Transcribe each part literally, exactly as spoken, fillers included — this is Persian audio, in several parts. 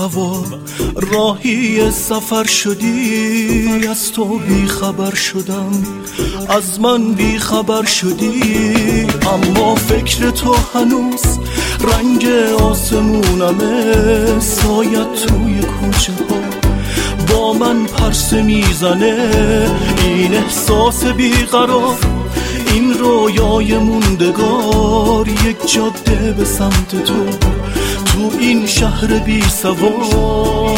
هوا راهی سفر شدی، از تو بی خبر شدم، از من بی خبر شدی. اما فکر تو هنوز رنگ آسمونمه، سایت توی کوچه ها با من پرسه میزنه. این احساس بیقرار، این رویای موندگار، یک جاده به سمت تو تو این شهر بی سوار.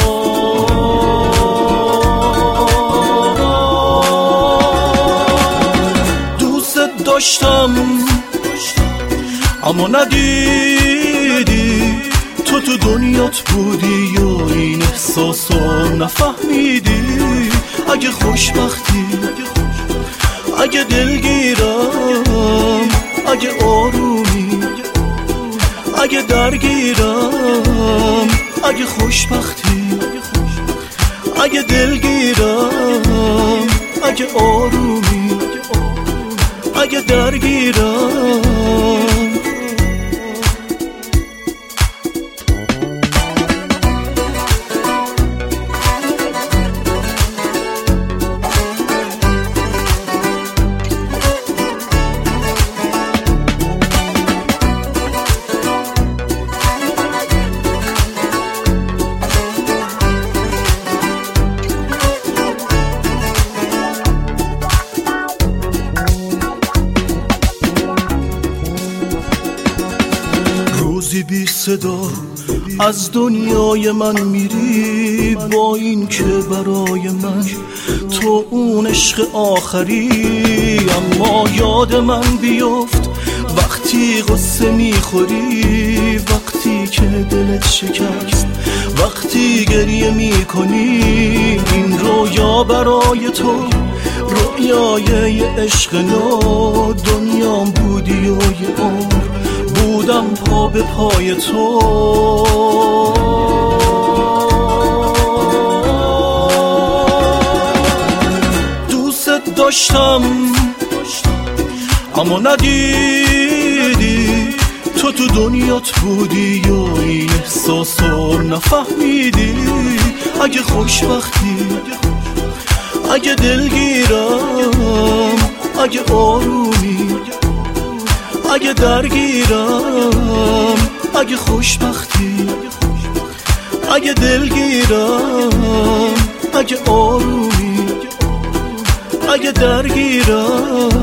دوست داشتم اما ندیدی، تو تو دنیات بودی و این احساسو نفهمیدی. اگه خوشبختی، اگه دلگیرم، اگه آرومی، اگه درگیرم، اگه خوشبختی، اگه دلگیرم، اگه آرومی، اگه درگیرم. بی صدا از دنیای من میری، با این که برای من تو اون عشق آخری. اما یاد من بیفت وقتی قصه میخوری، وقتی که دلت شکست، وقتی گریه میکنی. این رویا برای تو رویای عشق نو، دنیام بودی و یه عمر بودم پا به پای تو. دوست داشتم اما ندیدی، تو تو دنیات بودی و این احساسو نفهمیدی. اگه خوشبختی، اگه دلگیرم، اگه آرومی، اگه درگیرم، اگه خوشبختی، اگه دلگیرم، اگه آرومی، اگه درگیرم.